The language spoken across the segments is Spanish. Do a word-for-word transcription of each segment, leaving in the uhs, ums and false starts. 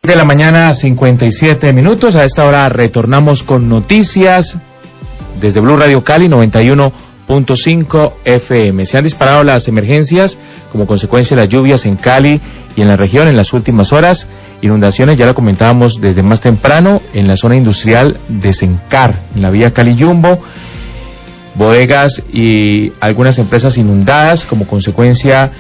De la mañana, cincuenta y siete minutos. A esta hora retornamos con noticias desde Blue Radio Cali noventa y uno punto cinco F M. Se han disparado las emergencias como consecuencia de las lluvias en Cali y en la región en las últimas horas. Inundaciones, ya lo comentábamos desde más temprano, en la zona industrial de Sencar, en la vía Cali-Yumbo. Bodegas y algunas empresas inundadas como consecuencia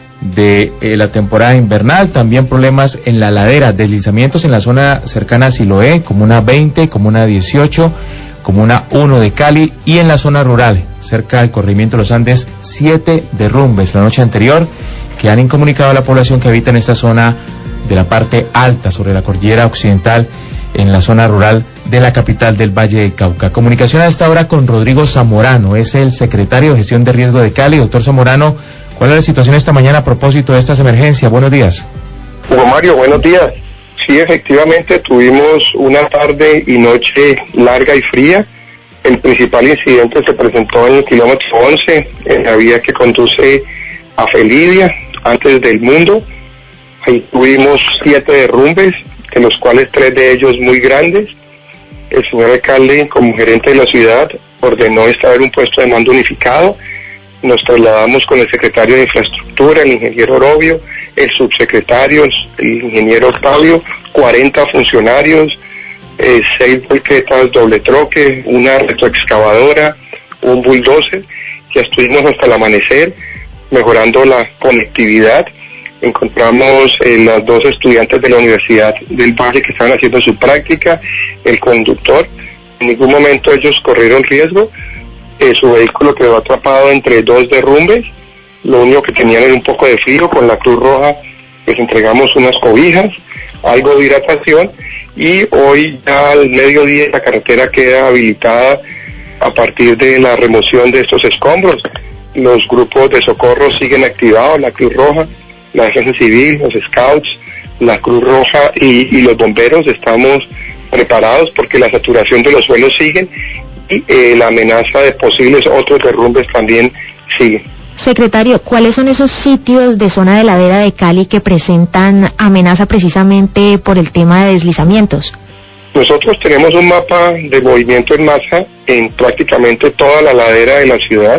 de eh, la temporada invernal. También problemas en la ladera, deslizamientos en la zona cercana a Siloé, comuna veinte, comuna dieciocho, comuna uno de Cali, y en la zona rural, cerca del corregimiento de los Andes, siete derrumbes la noche anterior que han incomunicado a la población que habita en esta zona de la parte alta, sobre la cordillera occidental, en la zona rural de la capital del Valle del Cauca. Comunicación a esta hora con Rodrigo Zamorano, es el secretario de Gestión de Riesgo de Cali. Doctor Zamorano, ¿cuál es la situación esta mañana a propósito de estas emergencias? Buenos días. Hugo Mario, buenos días. Sí, efectivamente, tuvimos una tarde y noche larga y fría. El principal incidente se presentó en el kilómetro once, en la vía que conduce a Felidia, antes del Mundo. Ahí tuvimos siete derrumbes, de los cuales tres de ellos muy grandes. El señor alcalde, como gerente de la ciudad, ordenó instalar un puesto de mando unificado. Nos trasladamos con el secretario de Infraestructura, el ingeniero Orobio, el subsecretario, el ingeniero Octavio, cuarenta funcionarios, eh, seis volquetas doble troque, una retroexcavadora, un bulldozer, que estuvimos hasta el amanecer mejorando la conectividad. Encontramos eh, las dos estudiantes de la Universidad del Valle que estaban haciendo su práctica, el conductor. En ningún momento ellos corrieron riesgo. Eh, su vehículo quedó atrapado entre dos derrumbes. Lo único que tenían era un poco de frío. Con la Cruz Roja les entregamos unas cobijas, algo de hidratación, y hoy ya al mediodía la carretera queda habilitada a partir de la remoción de estos escombros. Los grupos de socorro siguen activados, la Cruz Roja, la Defensa Civil, los Scouts, la Cruz Roja y, y los bomberos. Estamos preparados porque la saturación de los suelos sigue y eh, la amenaza de posibles otros derrumbes también sigue. Secretario, ¿cuáles son esos sitios de zona de ladera de Cali que presentan amenaza precisamente por el tema de deslizamientos? Nosotros tenemos un mapa de movimiento en masa en prácticamente toda la ladera de la ciudad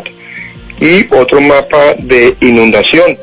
y otro mapa de inundación.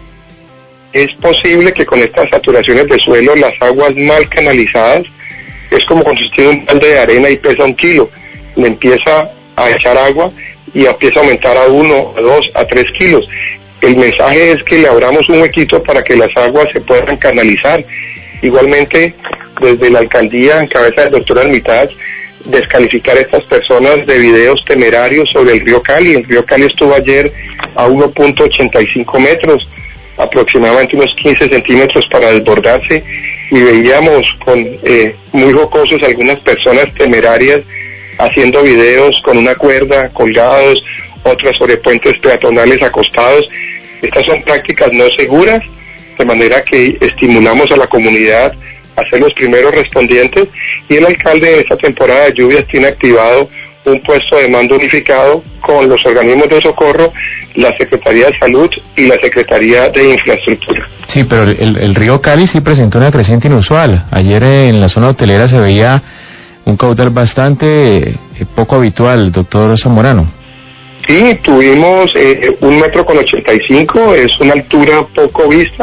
Es posible que con estas saturaciones de suelo, las aguas mal canalizadas, es como cuando se tiene un balde de arena y pesa un kilo, le empieza a echar agua y empieza a aumentar a uno, a dos, a tres kilos. El mensaje es que le abramos un huequito para que las aguas se puedan canalizar. Igualmente, desde la alcaldía, en cabeza del doctor Armitage, descalificar a estas personas de videos temerarios sobre el río Cali. El río Cali estuvo ayer a uno punto ochenta y cinco metros, aproximadamente unos quince centímetros para desbordarse, y veíamos con eh, muy jocosos algunas personas temerarias haciendo videos con una cuerda, colgados, otras sobre puentes peatonales acostados. Estas son prácticas no seguras, de manera que estimulamos a la comunidad a ser los primeros respondientes, y el alcalde en esta temporada de lluvias tiene activado un puesto de mando unificado con los organismos de socorro, la Secretaría de Salud y la Secretaría de Infraestructura. Sí, pero el, el río Cali sí presentó una creciente inusual. Ayer en la zona hotelera se veía un caudal bastante eh, poco habitual, doctor Zamorano. Sí, tuvimos eh, un metro con ochenta y cinco, es una altura poco vista,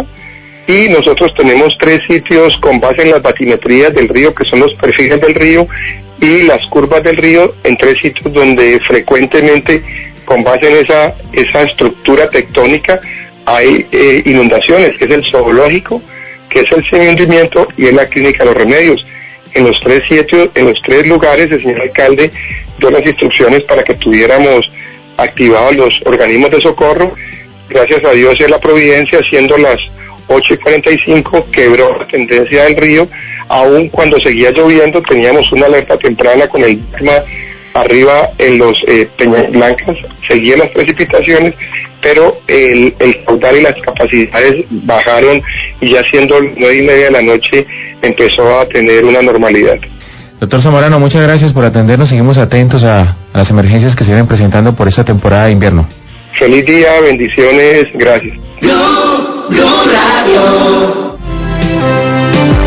y nosotros tenemos tres sitios con base en las batimetrías del río, que son los perfiles del río y las curvas del río, en tres sitios donde frecuentemente, con base en esa esa estructura tectónica, hay eh, inundaciones, que es el zoológico, que es el semi-hundimiento, y es la clínica de los remedios. En los tres sitios, en los tres lugares, el señor alcalde dio las instrucciones para que tuviéramos activados los organismos de socorro. Gracias a Dios y a la providencia, siendo las ocho y cuarenta y cinco, quebró la tendencia del río. Aún cuando seguía lloviendo, teníamos una alerta temprana con el magma arriba en los eh, Peñas Blancas, seguían las precipitaciones, pero el, el caudal y las capacidades bajaron, y ya siendo nueve y media de la noche empezó a tener una normalidad. Doctor Zamorano, muchas gracias por atendernos. Seguimos atentos a, a las emergencias que se vienen presentando por esta temporada de invierno. Feliz día, bendiciones, gracias. Blue, Blue Radio.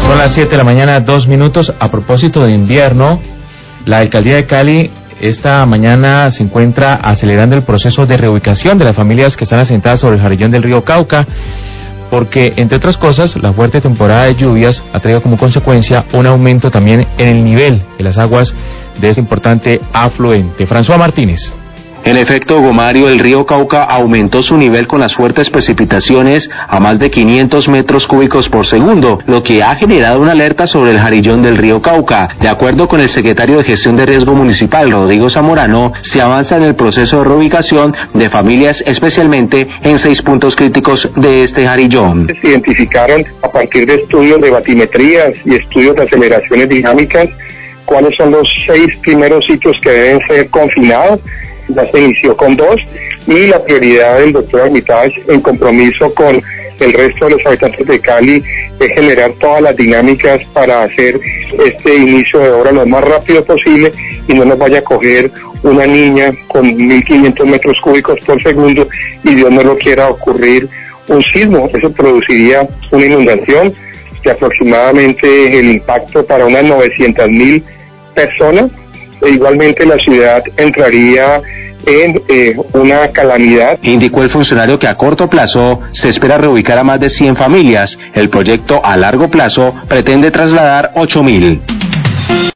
Son las siete de la mañana, dos minutos. A propósito de invierno, la alcaldía de Cali esta mañana se encuentra acelerando el proceso de reubicación de las familias que están asentadas sobre el jarillón del río Cauca, porque, entre otras cosas, la fuerte temporada de lluvias ha traído como consecuencia un aumento también en el nivel de las aguas de este importante afluente. François Martínez. En efecto, Hugo Mario, el río Cauca aumentó su nivel con las fuertes precipitaciones a más de quinientos metros cúbicos por segundo, lo que ha generado una alerta sobre el jarillón del río Cauca. De acuerdo con el secretario de Gestión de Riesgo Municipal, Rodrigo Zamorano, se avanza en el proceso de reubicación de familias, especialmente en seis puntos críticos de este jarillón. Se identificaron a partir de estudios de batimetrías y estudios de aceleraciones dinámicas cuáles son los seis primeros sitios que deben ser confinados. Ya se inició con dos, y la prioridad del doctor Armitage, en compromiso con el resto de los habitantes de Cali, es generar todas las dinámicas para hacer este inicio de obra lo más rápido posible y no nos vaya a coger una niña con mil quinientos metros cúbicos por segundo y Dios no lo quiera ocurrir un sismo. Eso produciría una inundación de aproximadamente el impacto para unas novecientas mil personas. E igualmente la ciudad entraría en eh, una calamidad. Indicó el funcionario que a corto plazo se espera reubicar a más de cien familias. El proyecto a largo plazo pretende trasladar ocho mil.